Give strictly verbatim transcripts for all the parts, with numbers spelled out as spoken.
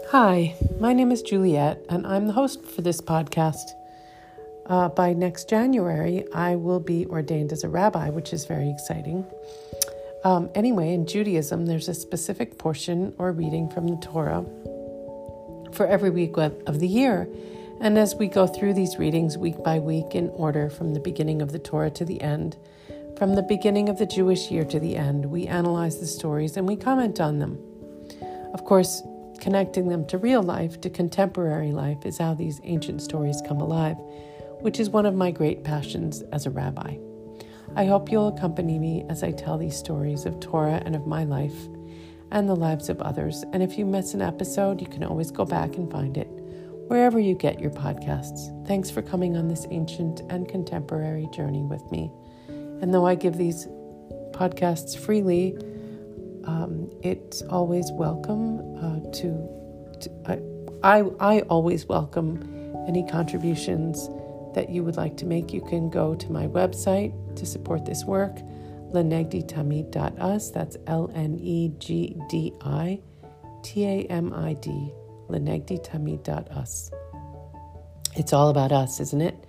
Hi, my name is Juliet, and I'm the host for this podcast. Uh, by next January, I will be ordained as a rabbi, which is very exciting. Um, anyway, in Judaism, there's a specific portion or reading from the Torah for every week of the year. And as we go through these readings week by week in order from the beginning of the Torah to the end, from the beginning of the Jewish year to the end, we analyze the stories and we comment on them. Of course, connecting them to real life, to contemporary life, is how these ancient stories come alive, which is one of my great passions as a rabbi. I hope you'll accompany me as I tell these stories of Torah and of my life and the lives of others. And if you miss an episode, you can always go back and find it wherever you get your podcasts. Thanks for coming on this ancient and contemporary journey with me. And though I give these podcasts freely, um, it's always welcome uh, to, to I, I, I always welcome any contributions that you would like to make. You can go to my website to support this work, lenegdi tamid dot us. That's L N E G D I T A M I D, lenegdi tamid dot us. It's all about us, isn't it?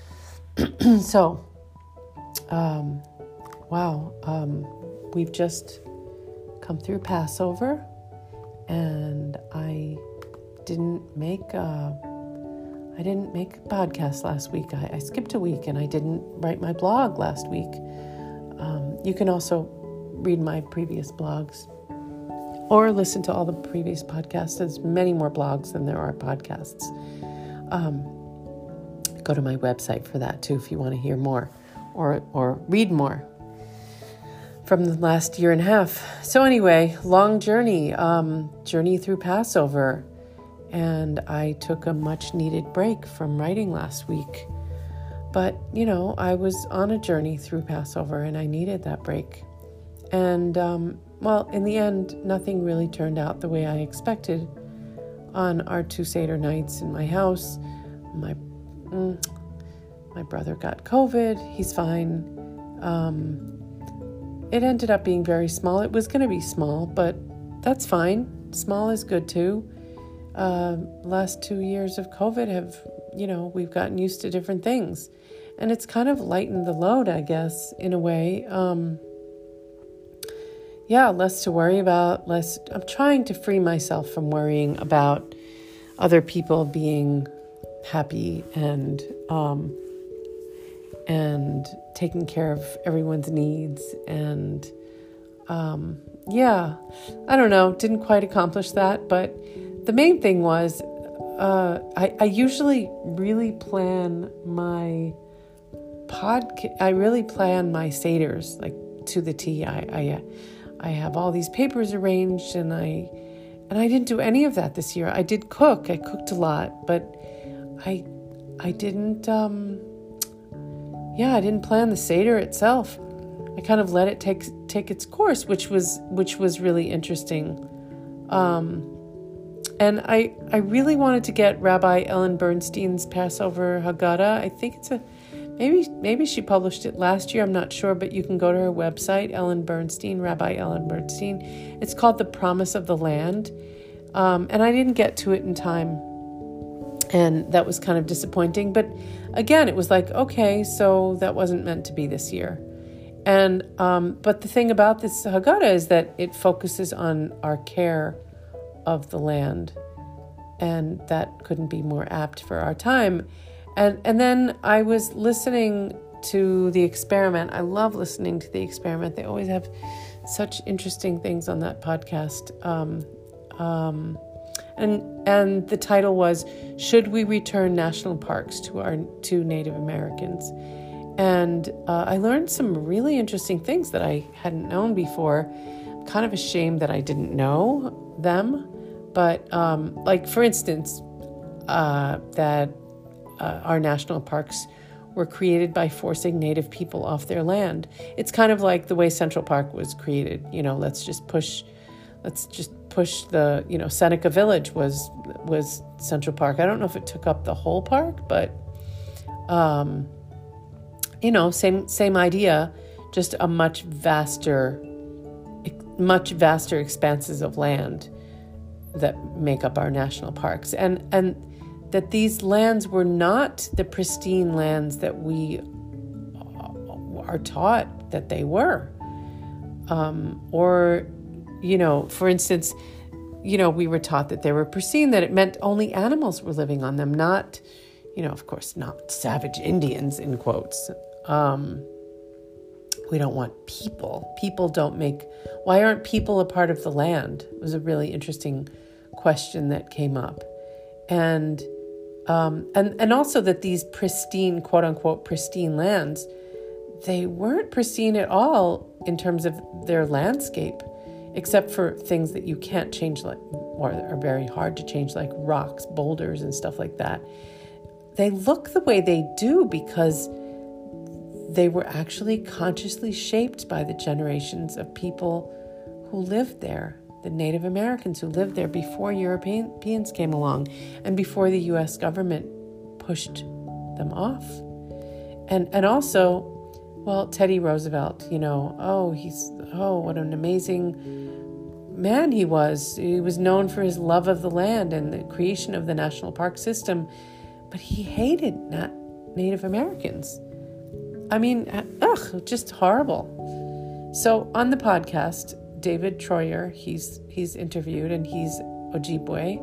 So, um, wow, um, we've just come through Passover, and I didn't make uh, I didn't make a podcast last week. I, I skipped a week, and I didn't write my blog last week. Um, you can also read my previous blogs or listen to all the previous podcasts. There's many more blogs than there are podcasts. Um, go to my website for that too if you want to hear more or or read more from the last year and a half. So anyway, long journey, um, journey through Passover. And I took a much needed break from writing last week. But, you know, I was on a journey through Passover and I needed that break. And, um, well, in the end, nothing really turned out the way I expected. On our two Seder nights in my house, my mm, my brother got COVID. He's fine. Um, it ended up being very small. It was going to be small, but that's fine. Small is good too. Uh, last two years of COVID have, you know, we've gotten used to different things. And it's kind of lightened the load, I guess, in a way. Um, yeah, less to worry about, less. I'm trying to free myself from worrying about other people being happy and um, and taking care of everyone's needs. And um, yeah, I don't know, didn't quite accomplish that, but the main thing was, uh, I, I usually really plan my podcast. I really plan my Seders like to the T. I, I, I have all these papers arranged, and I, and I didn't do any of that this year. I did cook. I cooked a lot, but I, I didn't. Um, yeah, I didn't plan the Seder itself. I kind of let it take take its course, which was which was really interesting. Um, And I, I really wanted to get Rabbi Ellen Bernstein's Passover Haggadah. I think it's a, maybe maybe she published it last year, I'm not sure, but you can go to her website, Ellen Bernstein, Rabbi Ellen Bernstein. It's called The Promise of the Land. Um, and I didn't get to it in time. And that was kind of disappointing. But again, it was like, okay, so that wasn't meant to be this year. And um, but the thing about this Haggadah is that it focuses on our care of the land, and that couldn't be more apt for our time. And and then I was listening to The Experiment. I love listening to The Experiment. They always have such interesting things on that podcast. Um, um, and and the title was, "Should We Return National Parks to Our to Native Americans?" And uh, I learned some really interesting things that I hadn't known before. I'm kind of ashamed that I didn't know them. But um, like, for instance, uh, that uh, our national parks were created by forcing Native people off their land. It's kind of like the way Central Park was created. You know, let's just push, let's just push the, you know, Seneca Village was was Central Park. I don't know if it took up the whole park, but, um, you know, same same idea, just a much vaster, much vaster expanses of land. that make up our national parks, and and that these lands were not the pristine lands that we are taught that they were. Um, or, you know, for instance, you know, we were taught that they were pristine, that it meant only animals were living on them, not, you know, of course, not savage Indians, in quotes. Um, we don't want people. People don't make, why aren't people a part of the land? It was a really interesting question that came up. And, um, and, and also that these pristine, quote unquote, pristine lands, they weren't pristine at all in terms of their landscape, except for things that you can't change, like, or are very hard to change, like rocks, boulders, and stuff like that. They look the way they do because they were actually consciously shaped by the generations of people who lived there, the Native Americans who lived there before Europeans came along and before the U S government pushed them off. And and also, well, Teddy Roosevelt, you know, oh, he's, oh, what an amazing man he was. He was known for his love of the land and the creation of the national park system, but he hated not Native Americans. I mean, ugh, just horrible. So on the podcast, David Troyer, he's he's interviewed, and he's Ojibwe,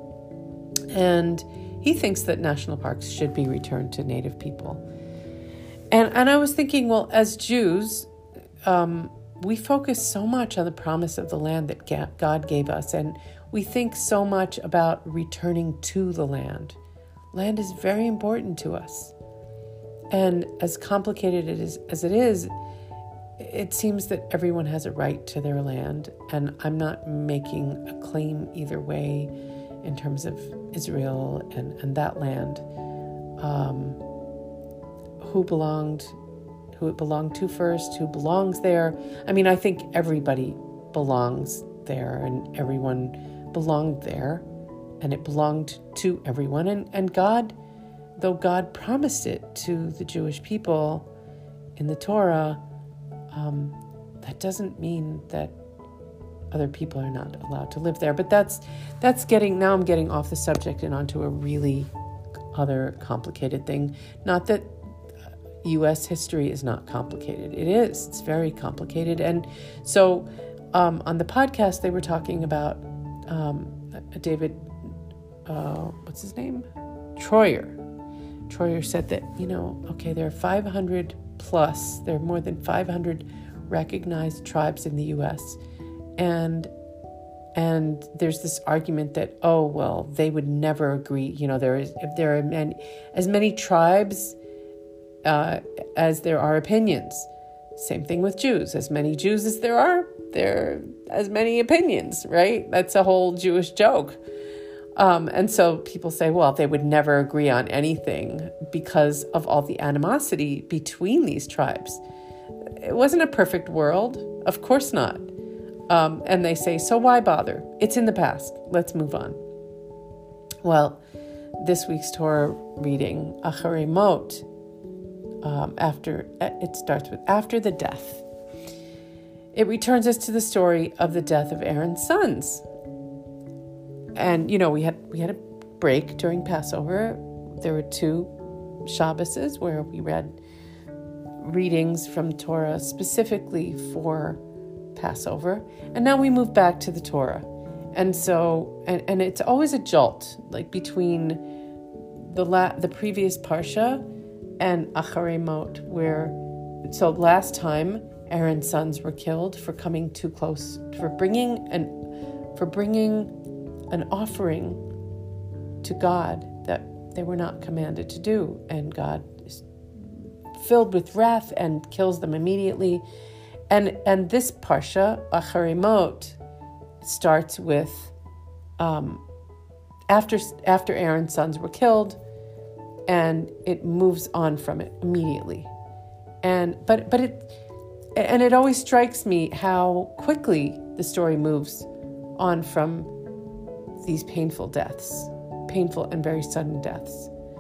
and he thinks that national parks should be returned to Native people. And and I was thinking, well, as Jews, um, we focus so much on the promise of the land that God gave us, and we think so much about returning to the land. Land is very important to us. And as complicated it is, as it is, it seems that everyone has a right to their land. And I'm not making a claim either way in terms of Israel and, and that land. Um, who belonged, who it belonged to first, who belongs there. I mean, I think everybody belongs there, and everyone belonged there, and it belonged to everyone. And, and God, though God promised it to the Jewish people in the Torah, um, that doesn't mean that other people are not allowed to live there. But that's that's getting, now I'm getting off the subject and onto a really other complicated thing. Not that U S history is not complicated. It is. It's very complicated. And so um, on the podcast, they were talking about um, David, uh, what's his name? Troyer. Troyer said that, you know, okay, there are five hundred plus, there are more than five hundred recognized tribes in the U S. And and there's this argument that, oh, well, they would never agree. You know, there is, if there are many, as many tribes Uh, as there are opinions. Same thing with Jews. As many Jews as there are, there are as many opinions, right? That's a whole Jewish joke. Um, and so people say, well, they would never agree on anything because of all the animosity between these tribes. It wasn't a perfect world. Of course not. Um, and they say, so why bother? It's in the past. Let's move on. Well, this week's Torah reading, Acharei Mot, Um, after it starts with after the death. It returns us to the story of the death of Aaron's sons. And you know, we had we had a break during Passover. There were two Shabboses where we read readings from Torah specifically for Passover, and now we move back to the Torah. And so, and, and it's always a jolt, like between the la- the previous parsha and Acharei Mot, where, so last time Aaron's sons were killed for coming too close, for bringing an, for bringing an offering to God that they were not commanded to do, and God is filled with wrath and kills them immediately. And and this parsha, Acharei Mot, starts with um, after after Aaron's sons were killed. And it moves on from it immediately. And but but it and it always strikes me how quickly the story moves on from these painful deaths, painful and very sudden deaths.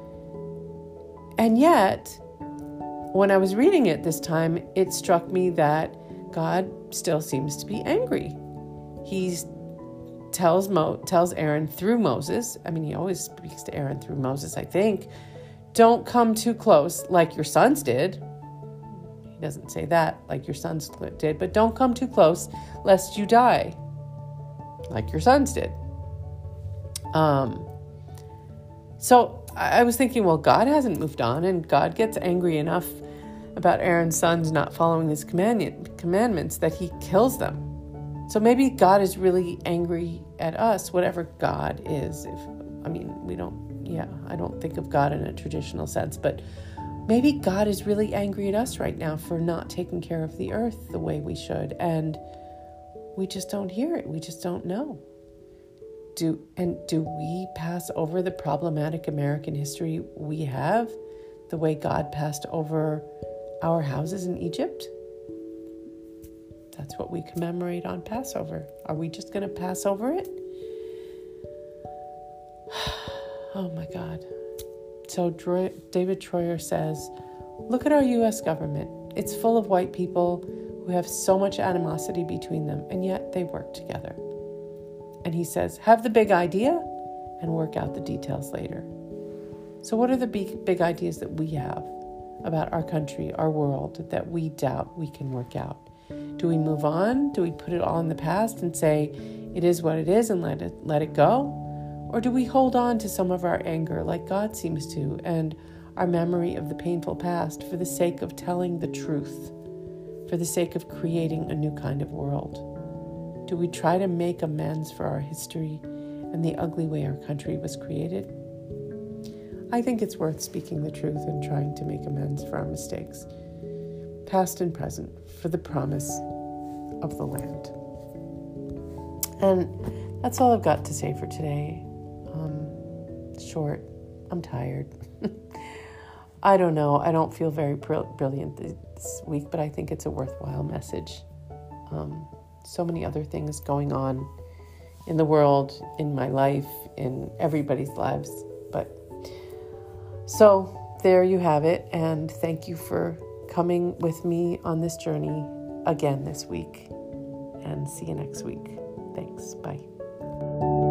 And yet, when I was reading it this time, it struck me that God still seems to be angry. He's tells Mo tells Aaron through Moses. I mean, he always speaks to Aaron through Moses, I think. Don't come too close like your sons did. He doesn't say that like your sons did, but don't come too close lest you die like your sons did. Um. So I was thinking, well, God hasn't moved on, and God gets angry enough about Aaron's sons not following his command- commandments that he kills them. So maybe God is really angry at us, whatever God is. If I mean, we don't, yeah, I don't think of God in a traditional sense, but maybe God is really angry at us right now for not taking care of the earth the way we should, and we just don't hear it. We just don't know. Do and do we pass over the problematic American history we have the way God passed over our houses in Egypt? That's what we commemorate on Passover. Are we just going to pass over it? Oh my God. So Troy, David Troyer says, look at our U S government. It's full of white people who have so much animosity between them, and yet they work together. And he says, have the big idea and work out the details later. So what are the big, big ideas that we have about our country, our world, that we doubt we can work out? Do we move on? Do we put it all in the past and say, it is what it is and let it, let it go? Or do we hold on to some of our anger like God seems to, and our memory of the painful past for the sake of telling the truth, for the sake of creating a new kind of world? Do we try to make amends for our history and the ugly way our country was created? I think it's worth speaking the truth and trying to make amends for our mistakes, past and present, for the promise of the land. And that's all I've got to say for today. Um, short. I'm tired. I don't know. I don't feel very brilliant this week, but I think it's a worthwhile message. Um, So many other things going on in the world, in my life, in everybody's lives. But so there you have it. And thank you for coming with me on this journey again this week. And see you next week. Thanks. Bye.